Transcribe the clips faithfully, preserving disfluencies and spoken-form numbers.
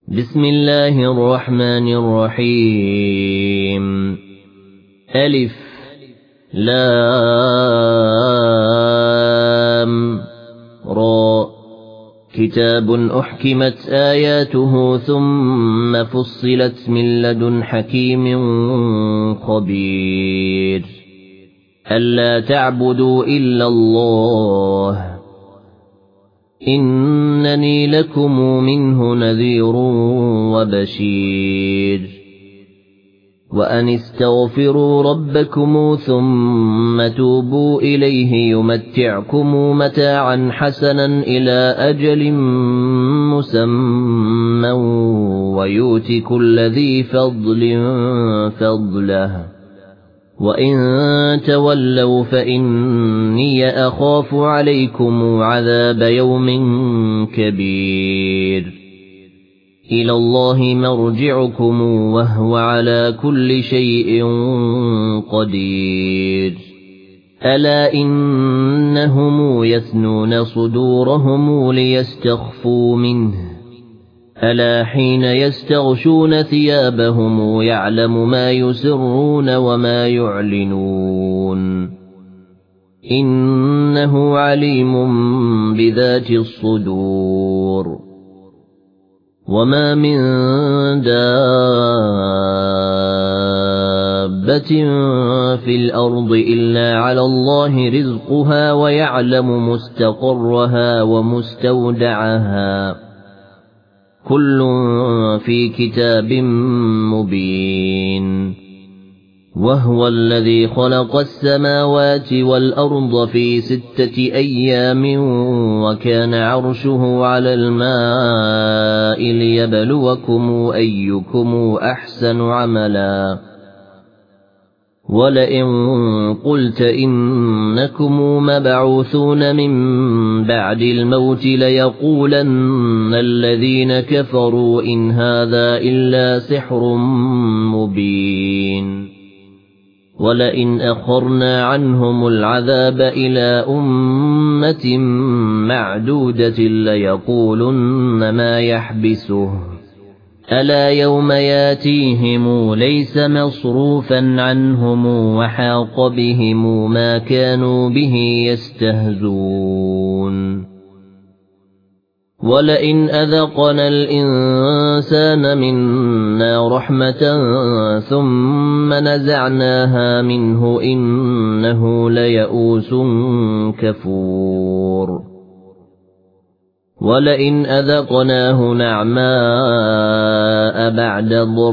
بسم الله الرحمن الرحيم. ألف لام را كتاب أحكمت آياته ثم فصلت من لدن حكيم خبير ألا تعبدوا إلا الله إنني لكم منه نذير وبشير وأن استغفروا ربكم ثم توبوا إليه يمتعكم متاعا حسنا إلى أجل مسمى ويؤت كل ذي فضل فضله وإن تولوا فإني أخاف عليكم عذاب يوم كبير إلى الله مرجعكم وهو على كل شيء قدير ألا إنهم يثنون صدورهم ليستخفوا منه ألا حين يستغشون ثيابهم يعلم ما يسرون وما يعلنون إنه عليم بذات الصدور وما من دابة في الأرض إلا على الله رزقها ويعلم مستقرها ومستودعها كل في كتاب مبين وهو الذي خلق السماوات والأرض في ستة أيام وكان عرشه على الماء ليبلوكم أيكم أحسن عملا ولئن قلت إنكم مبعوثون من بعد الموت ليقولن الذين كفروا إن هذا إلا سحر مبين ولئن أخرنا عنهم العذاب إلى أمة معدودة ليقولن ما يحبسه ألا يوم ياتيهم ليس مصروفا عنهم وحاق بهم ما كانوا به يستهزون ولئن أذقنا الإنسان منا رحمة ثم نزعناها منه إنه ليئوس كفور ولئن أذقناه نعماء بعد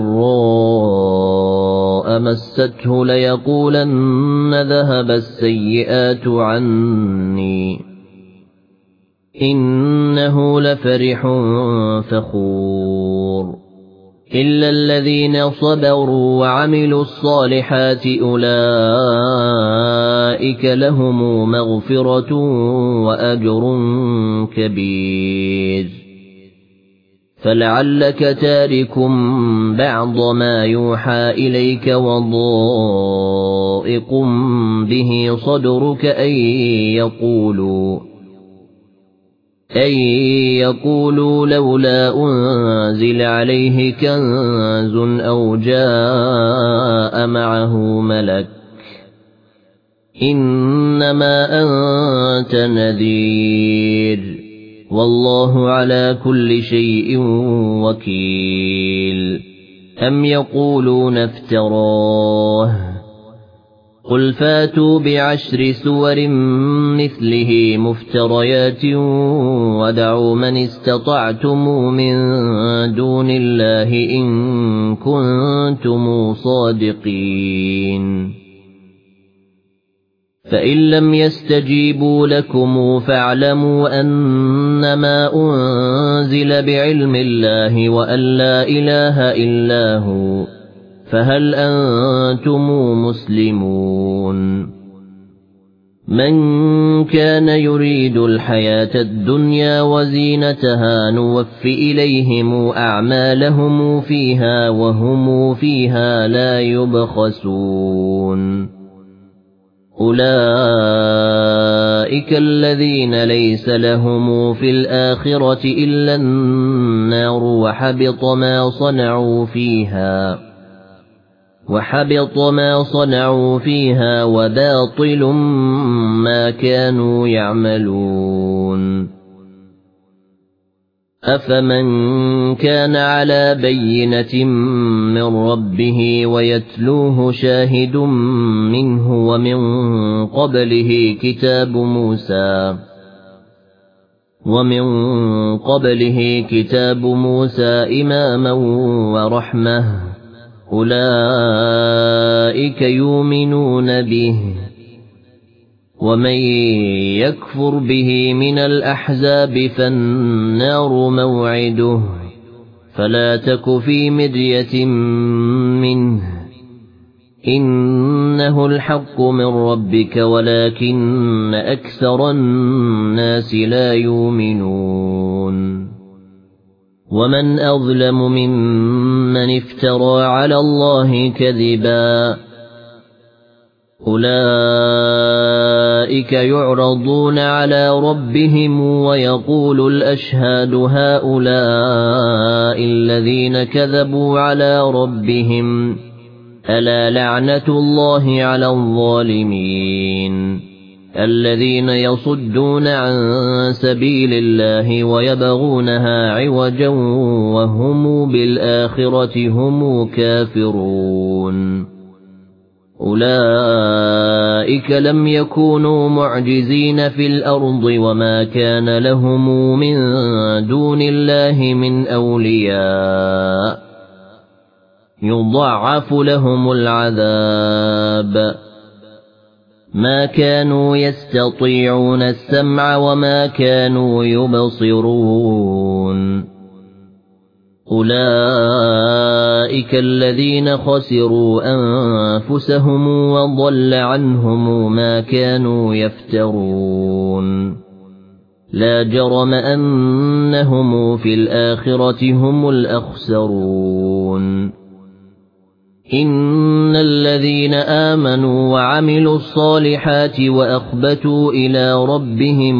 ضراء مسته ليقولن ذهب السيئات عني إنه لفرح فخور إلا الذين صبروا وعملوا الصالحات أولئك لهم مغفرة وأجر كبير فلعلك تارك بعض ما يوحى إليك وضائق به صدرك أن يقولوا أن يقولوا لولا أنزل عليه كنز أو جاء معه ملك إنما أنت نذير والله على كل شيء وكيل أم يقولون افتراه قل فاتوا بعشر سور مثله مفتريات ودعوا من استطعتم من دون الله إن كنتم صادقين فإن لم يستجيبوا لكم فاعلموا أنما أنزل بعلم الله وأن لا إله إلا هو فهل أنتم مسلمون من كان يريد الحياة الدنيا وزينتها نوف إليهم أعمالهم فيها وهم فيها لا يبخسون أولئك الذين ليس لهم في الآخرة إلا النار النار وحبط ما صنعوا فيها وحبط ما صنعوا فيها وباطل ما كانوا يعملون أفمن كان على بينة من ربه ويتلوه شاهد منه ومن قبله كتاب موسى ومن قبله كتاب موسى إماما ورحمة أولئك يؤمنون به ومن يكفر به من الأحزاب فالنار موعده فلا تك في مرية منه إنه الحق من ربك ولكن أكثر الناس لا يؤمنون ومن أظلم ممن افترى على الله كذبا أولئك يعرضون على ربهم ويقول الأشهاد هؤلاء الذين كذبوا على ربهم ألا لعنة الله على الظالمين الذين يصدون عن سبيل الله ويبغونها عوجا وهم بالآخرة هم كافرون أولئك لم يكونوا معجزين في الأرض وما كان لهم من دون الله من أولياء يضاعف لهم العذاب ما كانوا يستطيعون السمع وما كانوا يبصرون أولئك الذين خسروا أنفسهم وضل عنهم ما كانوا يفترون لا جرم أنهم في الآخرة هم الأخسرون إن الذين آمنوا وعملوا الصالحات وأخبتوا إلى ربهم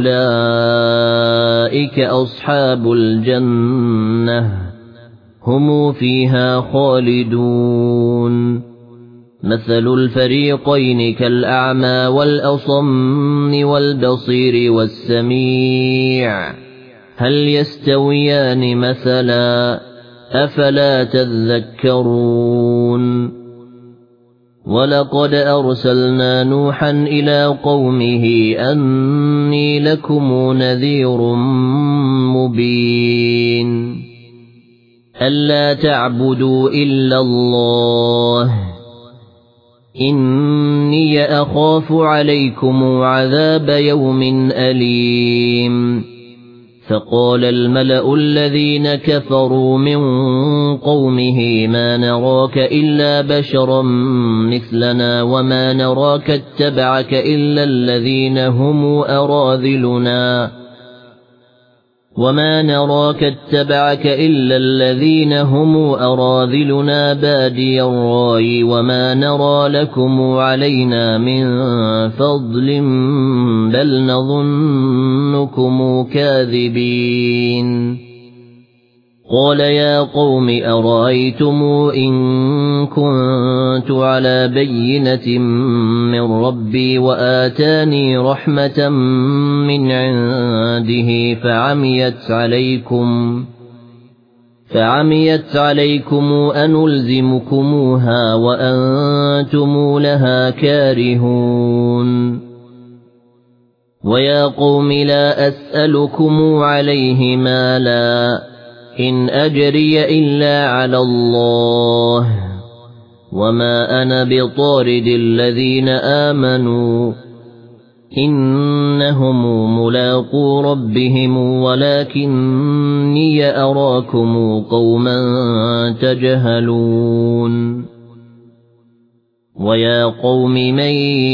أولئك أصحاب الجنة هم فيها خالدون مثل الفريقين كالأعمى والأصم والبصير والسميع هل يستويان مثلا أفلا تذكرون ولقد أرسلنا نوحا إلى قومه أني لكم نذير مبين ألا تعبدوا إلا الله إني أخاف عليكم عذاب يوم أليم فقال الملأ الذين كفروا من قومه ما نراك إلا بشرا مثلنا وما نراك اتبعك إلا الذين هم أراذلنا وما نراك اتبعك إلا الذين هم أراذلنا بادي الرأي وما نرى لكم علينا من فضل بل نظنكم كاذبين قال يا قوم أرأيتم إن كنت على بينة من ربي وآتاني رحمة من عنده فعميت عليكم فعميت عليكم أنلزمكموها وأنتم لها كارهون ويا قوم لا أسألكم عليه مالا إن أجري إلا على الله وما أنا بطارد الذين آمنوا إنهم ملاقو ربهم ولكني أراكم قوما تجهلون ويا قوم من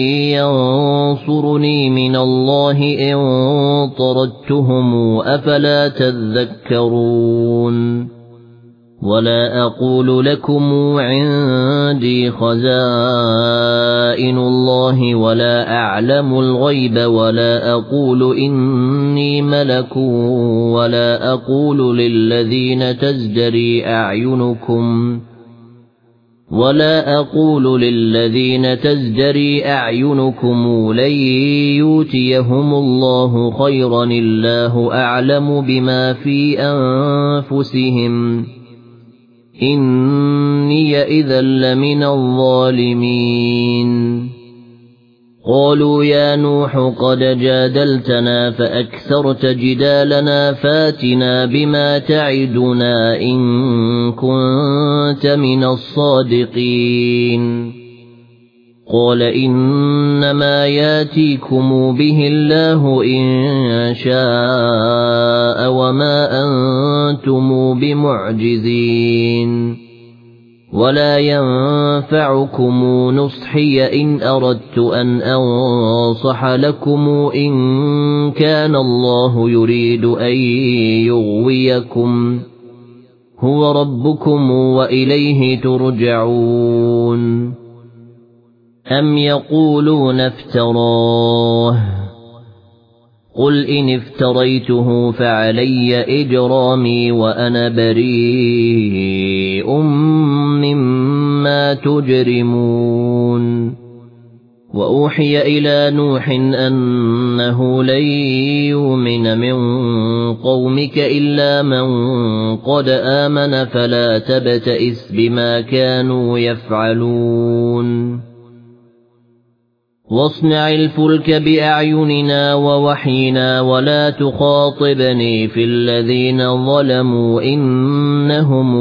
ينصرني من الله إن طردتهم أفلا تذكرون ولا أقول لكم عندي خزائن الله ولا أعلم الغيب ولا أقول إني ملك ولا أقول للذين تزدري أعينكم ولا أقول للذين تزدري أعينكم لن يؤتيهم الله خيرا الله أعلم بما في أنفسهم إني إذا لمن الظالمين قالوا يا نوح قد جادلتنا فأكثرت جدالنا فاتنا بما تعدنا إن كنت من الصادقين قال إنما ياتيكم به الله إن شاء وما أنتم بمعجزين ولا ينفعكم نصحي إن أردت أن أنصح لكم إن كان الله يريد أن يغويكم هو ربكم وإليه ترجعون أم يقولون افتراه قل إن افتريته فعلي إجرامي وأنا بريء مما تجرمون وأوحي إلى نوح أنه لن يؤمن من قومك إلا من قد آمن فلا تبتئس بما كانوا يفعلون واصنع الفلك بأعيننا ووحينا ولا تخاطبني في الذين ظلموا إنهم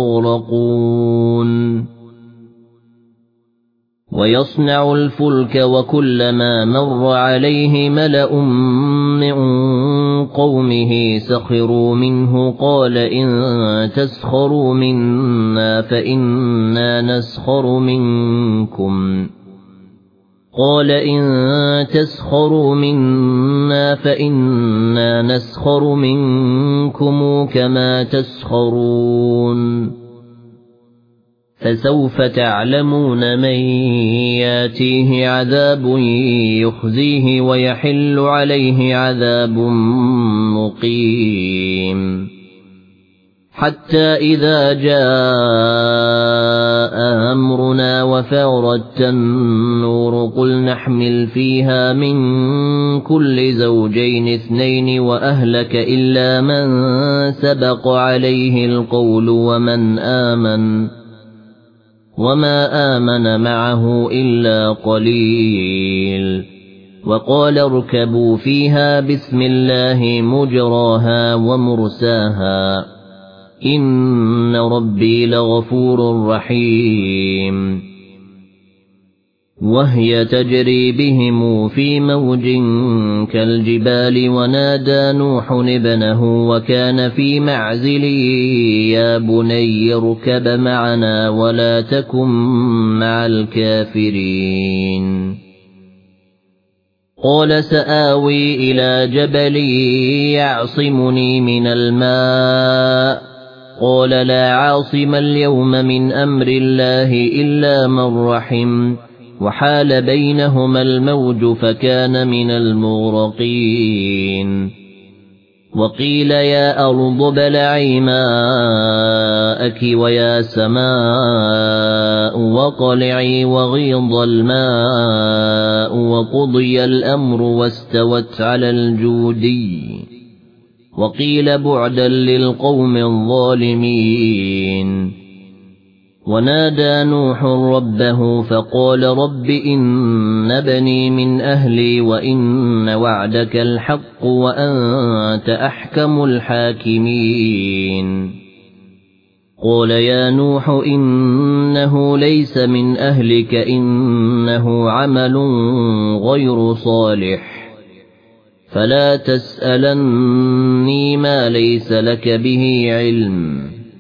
مغرقون ويصنع الفلك وكلما مر عليه ملأ من قومه سخروا منه قال إن تسخروا منا فإنا نسخر منكم قال إن تسخروا منا فإنا نسخر منكم كما تسخرون فسوف تعلمون من ياتيه عذاب يخزيه ويحل عليه عذاب مقيم حتى إذا جاء أمرنا وفارت النور قل نحمل فيها من كل زوجين اثنين وأهلك إلا من سبق عليه القول ومن آمن وما آمن معه إلا قليل وقال اركبوا فيها بسم الله مجراها ومرساها إن ربي لغفور رحيم وهي تجري بهم في موج كالجبال ونادى نوح ابنه وكان في معزل يا بني اركب معنا ولا تكن مع الكافرين قال سآوي إلى جبل يعصمني من الماء قال لا عاصم اليوم من أمر الله إلا من رحم وحال بينهما الموج فكان من المغرقين وقيل يا أرض ابلعي ماءك ويا سماء واقلعي وغيض الماء وقضي الأمر واستوت على الجودي وقيل بعدا للقوم الظالمين ونادى نوح ربه فقال رب إن ابني من أهلي وإن وعدك الحق وأنت أحكم الحاكمين قال يا نوح إنه ليس من أهلك إنه عمل غير صالح فلا تسألني ما ليس لك به علم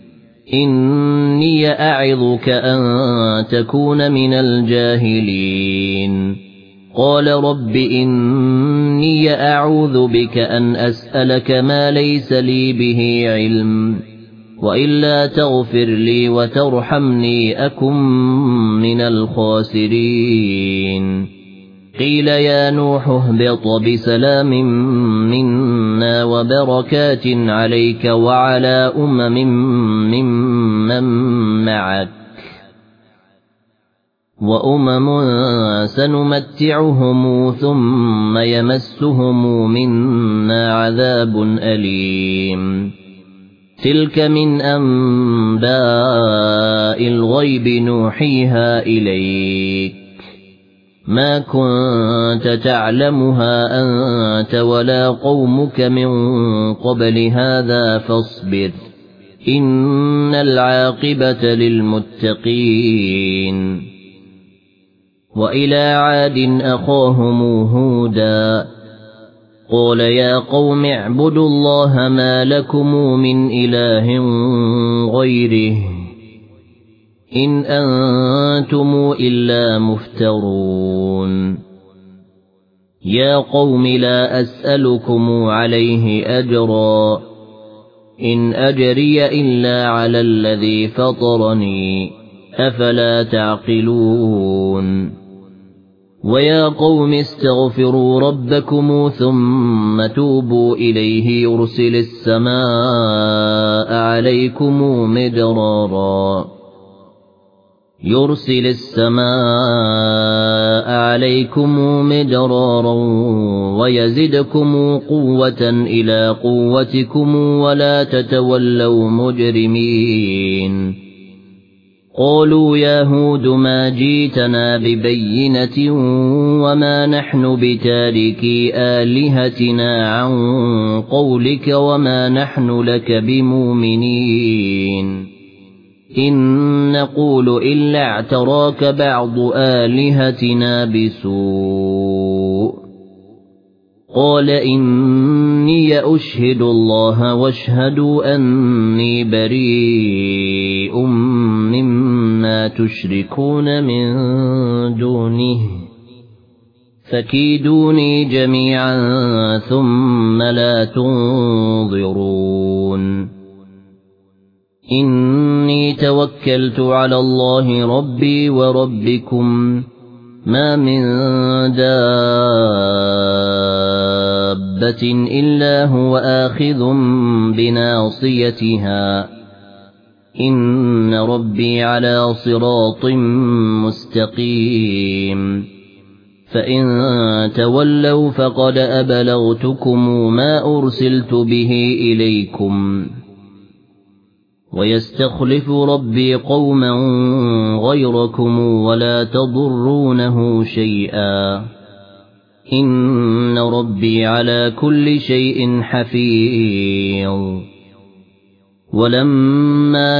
إني أعظك أن تكون من الجاهلين قال رب إني أعوذ بك أن أسألك ما ليس لي به علم وإلا تغفر لي وترحمني أكن من الخاسرين قيل يا نوح اهبط بسلام منا وبركات عليك وعلى أمم ممن معك وأمم سنمتعهم ثم يمسهم منا عذاب أليم تلك من أنباء الغيب نوحيها إليك ما كنت تعلمها أنت ولا قومك من قبل هذا فاصبر إن العاقبة للمتقين وإلى عاد أخاهم هودا قال يا قوم اعبدوا الله ما لكم من إله غيره إن أنتم إلا مفترون يا قوم لا أسألكم عليه أجرا إن أجري إلا على الذي فطرني أفلا تعقلون ويا قوم استغفروا ربكم ثم توبوا إليه يرسل السماء عليكم مدرارا يرسل السماء عليكم مدرارا ويزدكم قوة إلى قوتكم ولا تتولوا مجرمين قالوا يا هود ما جيتنا ببينة وما نحن بتاركي آلهتنا عن قولك وما نحن لك بمؤمنين إن نقول إلا اعتراك بعض آلهتنا بسوء قال إني أشهد الله واشهدوا أني بريء مما تشركون من دونه فكيدوني جميعا ثم لا تنظرون إني توكلت على الله ربي وربكم ما من دابة إلا هو آخذ بناصيتها إن ربي على صراط مستقيم فإن تولوا فقد أبلغتكم ما أرسلت به إليكم ويستخلف ربي قوما غيركم ولا تضرونه شيئا إن ربي على كل شيء حفيظ ولما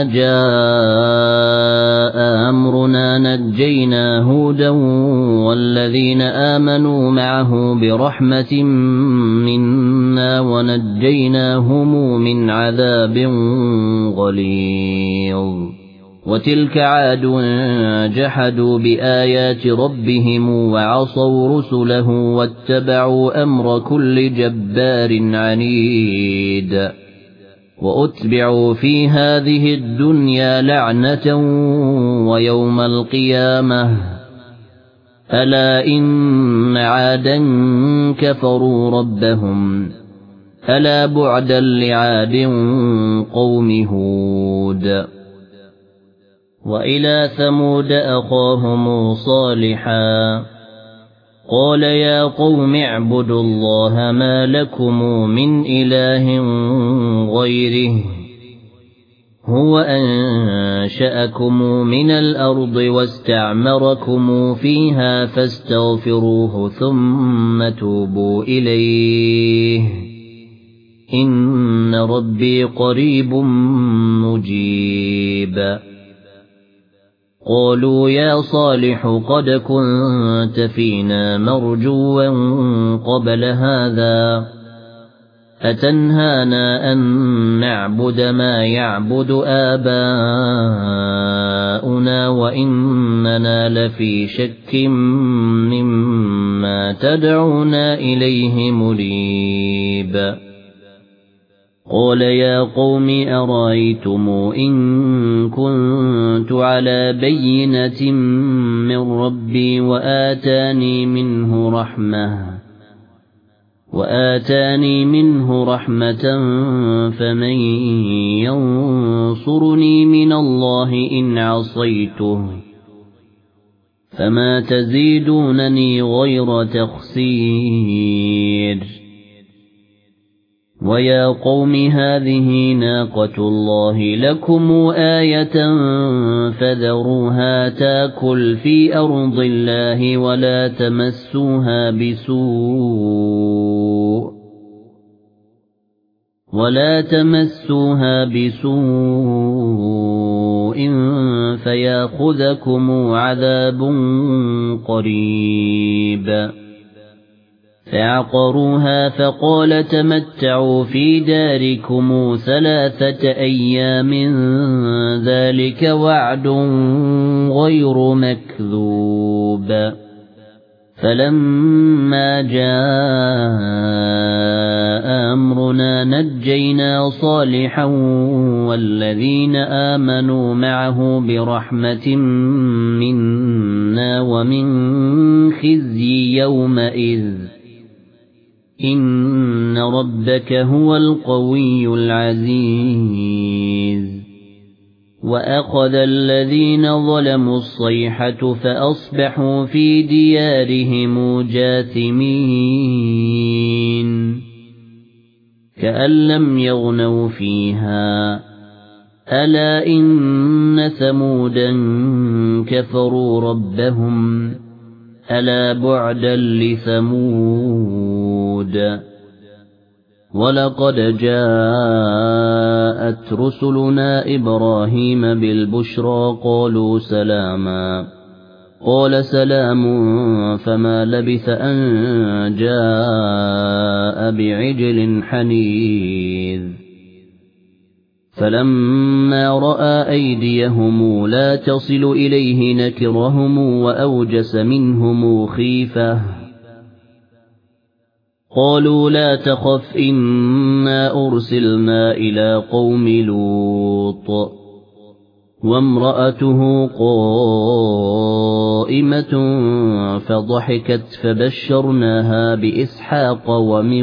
جاء أمرنا نجينا هودا والذين آمنوا معه برحمة منا ونجيناهم من عذاب غليظ وتلك عاد جحدوا بآيات ربهم وعصوا رسله واتبعوا أمر كل جبار عنيد وأتبعوا في هذه الدنيا لعنة ويوم القيامة ألا إن عادا كفروا ربهم ألا بعدا لعاد قوم هود وإلى ثمود أخاهم صالحا قال يا قوم اعبدوا الله ما لكم من إله غيره هو أنشأكم من الأرض واستعمركم فيها فاستغفروه ثم توبوا إليه إن ربي قريب مجيب قالوا يا صالح قد كنت فينا مرجوا قبل هذا أتنهانا أن نعبد ما يعبد آباؤنا وإننا لفي شك مما تدعونا إليه مريب قال يا قوم أرأيتم إن كنت على بينة من ربي وآتاني منه رحمة وآتاني منه رحمة فمن ينصرني من الله إن عصيته فما تزيدونني غير تخسير ويا قوم هذه ناقة الله لكم آية فذروها تاكل في أرض الله ولا تمسوها بسوء ولا تمسوها بسوء فياخذكم عذاب قريب فعقروها فقال تمتعوا في داركم ثلاثة أيام ذلك وعد غير مكذوب فلما جاء أمرنا نجينا صالحا والذين آمنوا معه برحمة منا ومن خزي يومئذ إن ربك هو القوي العزيز وأخذ الذين ظلموا الصيحة فأصبحوا في ديارهم جاثمين كأن لم يغنوا فيها ألا إن ثمودا كفروا ربهم ألا بعدا لثمود ولقد جاءت رسلنا إبراهيم بالبشرى قالوا سلاما قال سلام فما لبث أن جاء بعجل حنيذ فلما رأى أيديهم لا تصل إليه نكرهم وأوجس منهم خيفة قالوا لا تخف إنا أرسلنا إلى قوم لوط وامرأته قائمة فضحكت فبشرناها بإسحاق ومن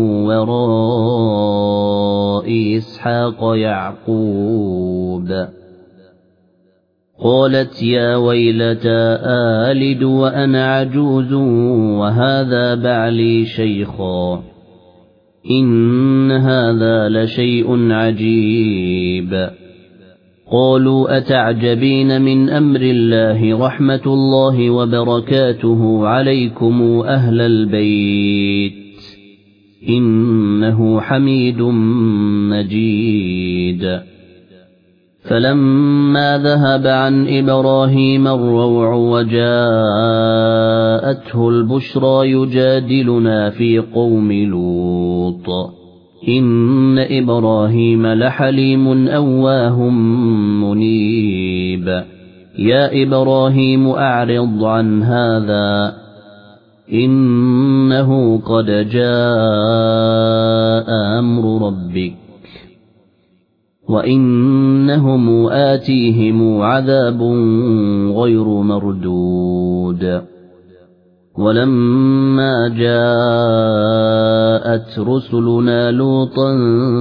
وراء إسحاق يعقوب قالت يا ويلتى آلد وأنا عجوز وهذا بعلي شيخا إن هذا لشيء عجيب قالوا أتعجبين من أمر الله رحمة الله وبركاته عليكم أهل البيت إنه حميد مجيد فلما ذهب عن إبراهيم الروع وجاءته البشرى يجادلنا في قوم لوط إن إبراهيم لحليم أواه منيب يا إبراهيم أعرض عن هذا إنه قد جاء أمر ربك وإنهم آتيهم عذاب غير مردود ولما جاءت رسلنا لوطا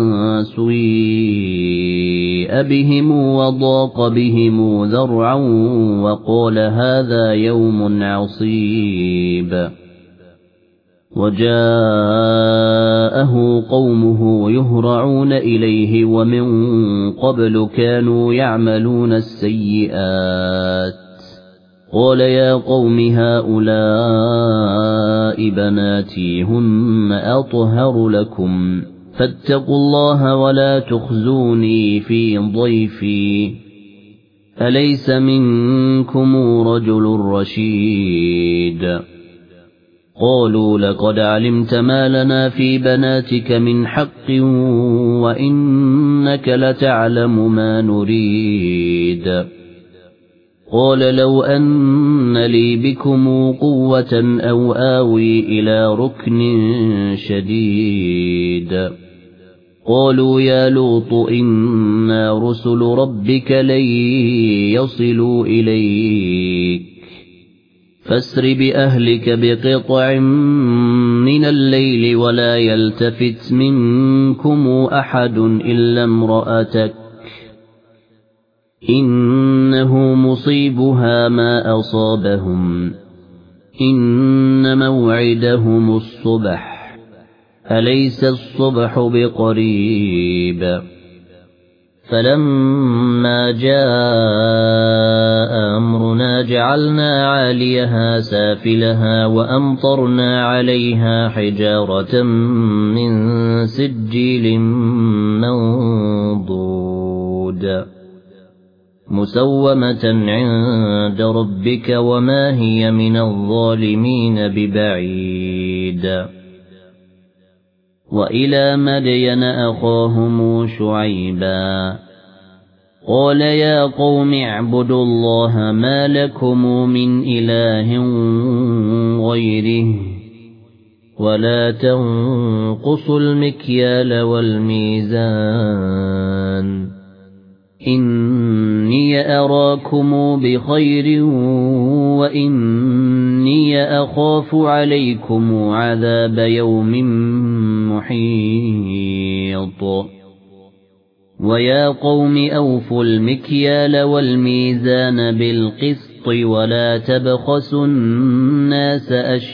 سيء بهم وضاق بهم ذرعا وقال هذا يوم عصيب وجاءه قومه يهرعون إليه ومن قبل كانوا يعملون السيئات قال يا قوم هؤلاء بناتي هن أطهر لكم فاتقوا الله ولا تخزوني في ضيفي أليس منكم رجل رشيد قالوا لقد علمت ما لنا في بناتك من حق وإنك لتعلم ما نريد قال لو أن لي بكم قوة أو آوي إلى ركن شديد قالوا يا لوط إنا رسل ربك لن يصلوا إليك فاسر بأهلك بقطع من الليل ولا يلتفت منكم أحد إلا امرأتك إنه مصيبها ما أصابهم إن موعدهم الصبح أليس الصبح بقريب فلما جاء أمرنا جعلنا عاليها سافلها وأمطرنا عليها حجارة من سجيل منضود مسومة عند ربك وما هي من الظالمين ببعيد وإلى مدين أخاهم شعيبا قال يا قوم اعبدوا الله ما لكم من إله غيره ولا تنقصوا المكيال والميزان إني أراكم بخير وإني أخاف عليكم عذاب يوم محيط ويا قوم أوفوا المكيال والميزان بالقسط ولا تبخسوا الناس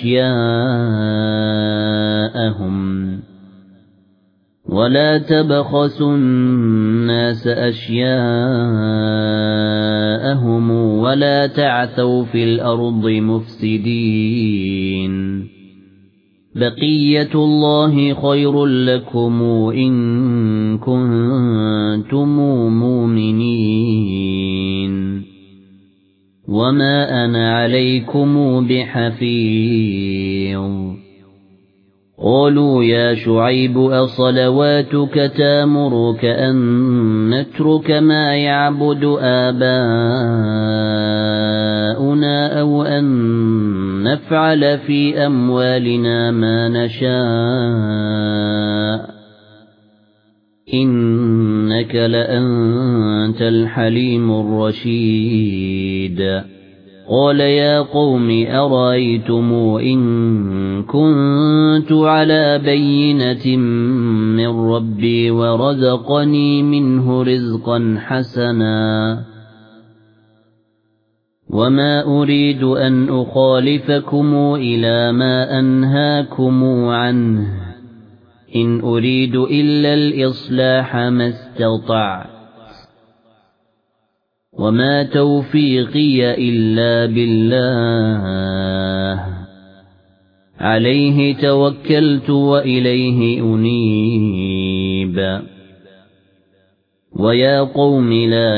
أشياءهم ولا تبخسوا الناس أشياءهم ولا تعثوا في الأرض مفسدين بقية الله خير لكم إن كنتم مؤمنين وما أنا عليكم بحفيظ قالوا يا شعيب أصلواتك تامرك أن نترك ما يعبد آباؤنا أو أن نفعل في أموالنا ما نشاء إنك لأنت الحليم الرشيد قال يا قوم أرأيتم إن كنت على بينة من ربي ورزقني منه رزقا حسنا وما أريد أن أخالفكم إلى ما أنهاكم عنه إن أريد إلا الإصلاح ما استطعت وما توفيقي إلا بالله عليه توكلت وإليه أنيب ويا قوم لا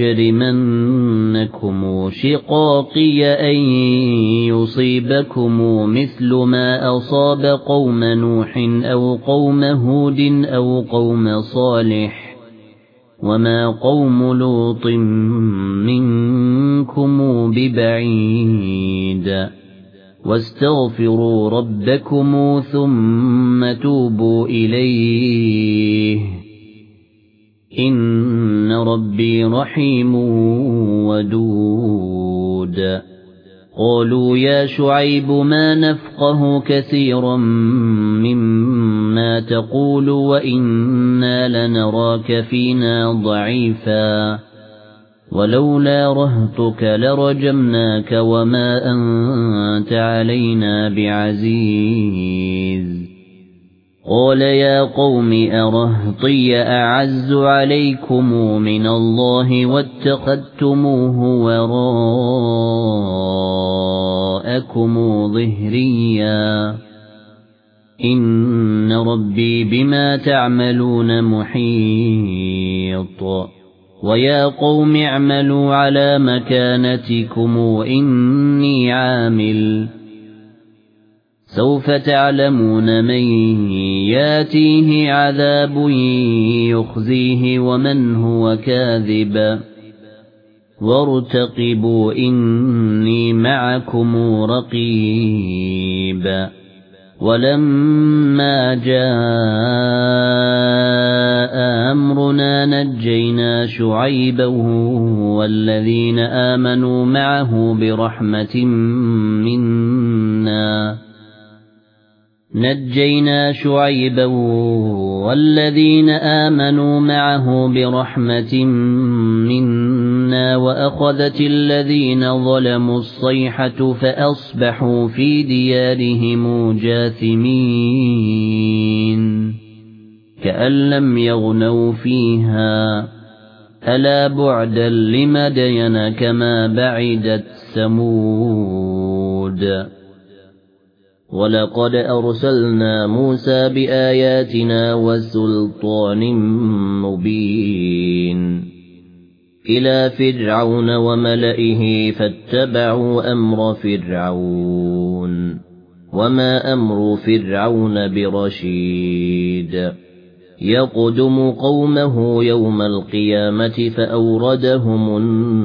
يجرمنكم شقاقي أن يصيبكم مثل ما أصاب قوم نوح أو قوم هود أو قوم صالح وما قوم لوط منكم ببعيد واستغفروا ربكم ثم توبوا إليه إن ربي رحيم ودود قالوا يا شعيب ما نفقه كثيرا مما تقول وإنا لنراك فينا ضعيفا ولولا رهطك لرجمناك وما أنت علينا بعزيز قال يا قوم أرهطي أعز عليكم من الله واتخذتموه وراءكم ظهريا إن ربي بما تعملون محيط ويا قوم اعملوا على مكانتكم إني عامل سوف تعلمون من ياتيه عذاب يخزيه ومن هو كاذب وارتقبوا إني معكم رقيب ولما جاء أمرنا نجينا شعيبا والذين آمنوا معه برحمة منا نجينا شعيبا والذين آمنوا معه برحمة منا وأخذت الذين ظلموا الصيحة فأصبحوا في ديارهم جاثمين كأن لم يغنوا فيها ألا بعدا لمدين كما بعدت ثمود ولقد أرسلنا موسى بآياتنا وسلطان مبين إلى فرعون وملئه فاتبعوا أمر فرعون وما أمر فرعون برشيد يقدم قومه يوم القيامة فأوردهم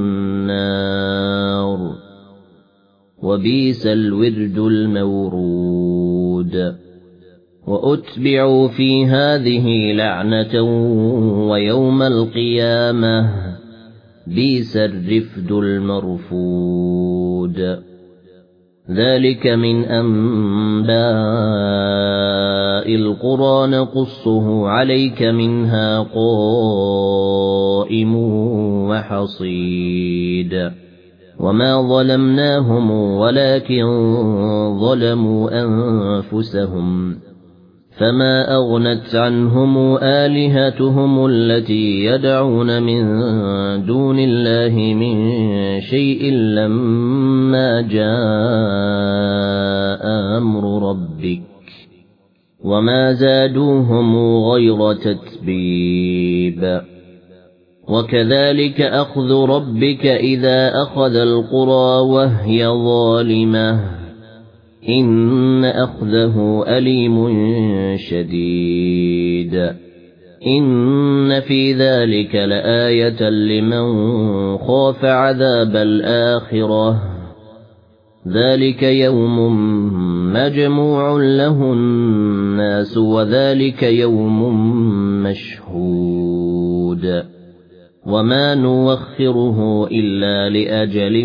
النار وبئس الورد المورود وأتبعوا في هذه لعنة ويوم القيامة بئس الرفد المرفود ذلك من أنباء القرى نقصه عليك منها قائم وحصيد وما ظلمناهم ولكن ظلموا أنفسهم فما أغنت عنهم آلهتهم التي يدعون من دون الله من شيء لما جاء أمر ربك وما زادوهم غير تتبيب وكذلك أخذ ربك إذا أخذ القرى وهي ظالمة إن أخذه أليم شديد إن في ذلك لآية لمن خاف عذاب الآخرة ذلك يوم مجموع له الناس وذلك يوم مشهود وما نوخره إلا لأجل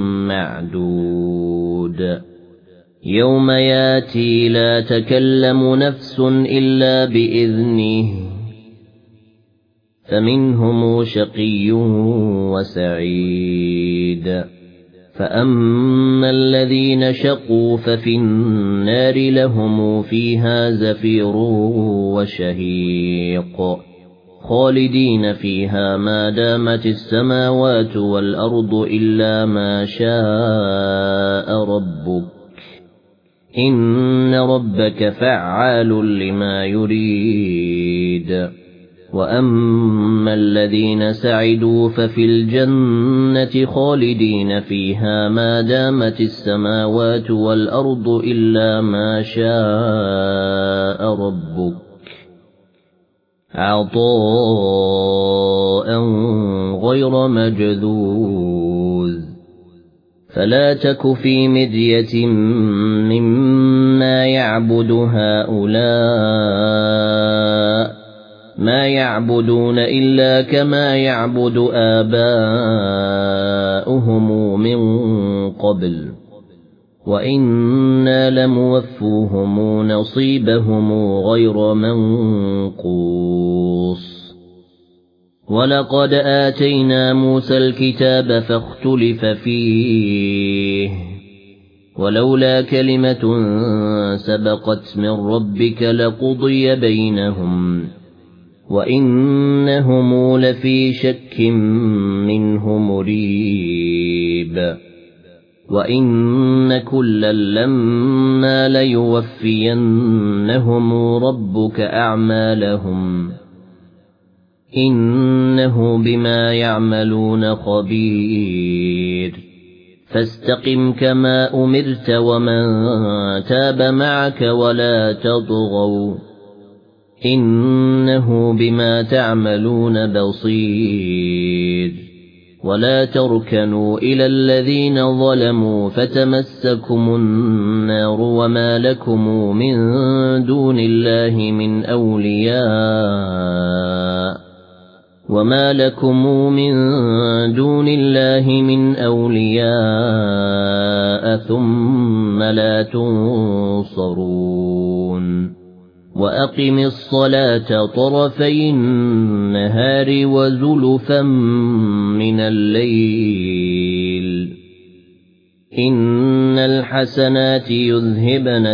معدود يوم ياتي لا تكلم نفس إلا بإذنه فمنهم شقي وسعيد فأما الذين شقوا ففي النار لهم فيها زفير وشهيق خالدين فيها ما دامت السماوات والأرض إلا ما شاء ربك إن ربك فعال لما يريد وأما الذين سعدوا ففي الجنة خالدين فيها ما دامت السماوات والأرض إلا ما شاء ربك عطاء غير مجذوذ فلا تك في مرية مما يعبد هؤلاء ما يعبدون إلا كما يعبد آباؤهم من قبل وإنا لموفوهم نصيبهم غير منقوص ولقد آتينا موسى الكتاب فاختلف فيه ولولا كلمة سبقت من ربك لقضي بينهم وإنهم لفي شك منه مريب وإن كلا لما ليوفينهم ربك أعمالهم إنه بما يعملون خبير فاستقم كما أمرت ومن تاب معك ولا تطغوا إنه بما تعملون بصير ولا تركنوا إلى الذين ظلموا فتمسكم النار وما لكم من دون الله من أولياء وما لكم من دون الله من أولياء ثم لا تنصرون وأقم الصلاة طرفي النهار وزلفا من الليل إن الحسنات يذهبن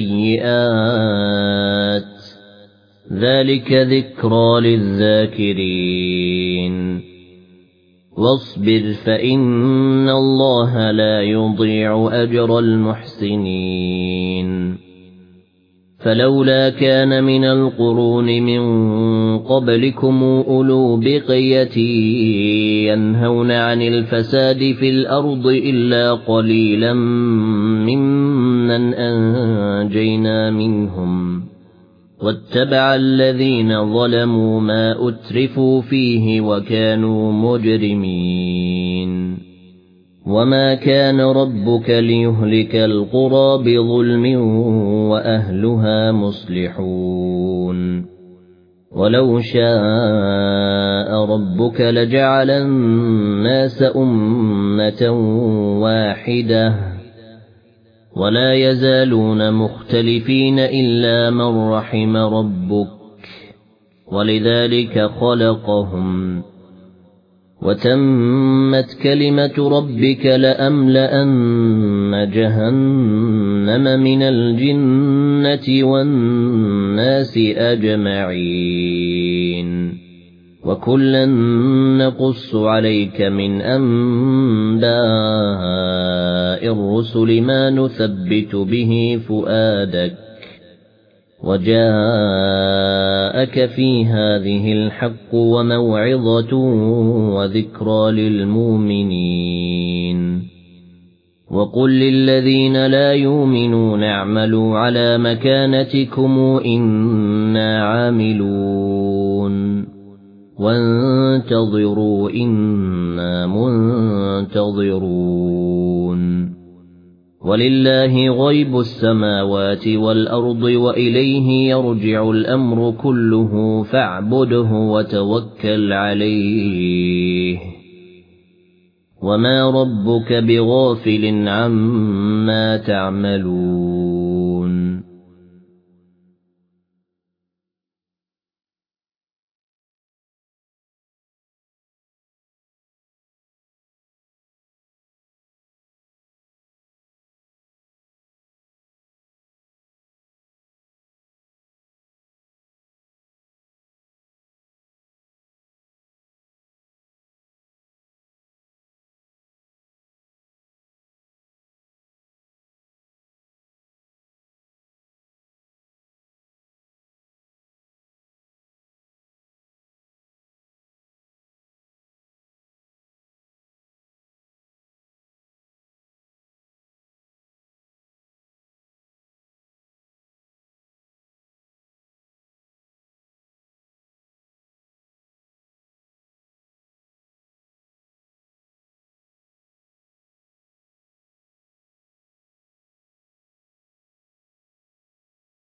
السيئات ذلك ذكرى للذاكرين واصبر فإن الله لا يضيع أجر المحسنين فلولا كان من القرون من قبلكم أولو بقية ينهون عن الفساد في الأرض إلا قليلا ممن أنجينا منهم واتبع الذين ظلموا ما أترفوا فيه وكانوا مجرمين وما كان ربك ليهلك القرى بظلم وأهلها مصلحون ولو شاء ربك لجعل الناس أمة واحدة ولا يزالون مختلفين إلا من رحم ربك ولذلك خلقهم وتمت كلمة ربك لأملأن جهنم من الجنة والناس أجمعين وكلا نقص عليك من أنباء الرسل ما نثبت به فؤادك وجاءك في هذه الحق وموعظة وذكرى للمؤمنين وقل للذين لا يؤمنون اعملوا على مكانتكم إنا عاملون وانتظروا إنا منتظرون ولله غيب السماوات والأرض وإليه يرجع الأمر كله فاعبده وتوكل عليه وما ربك بغافل عما تعملون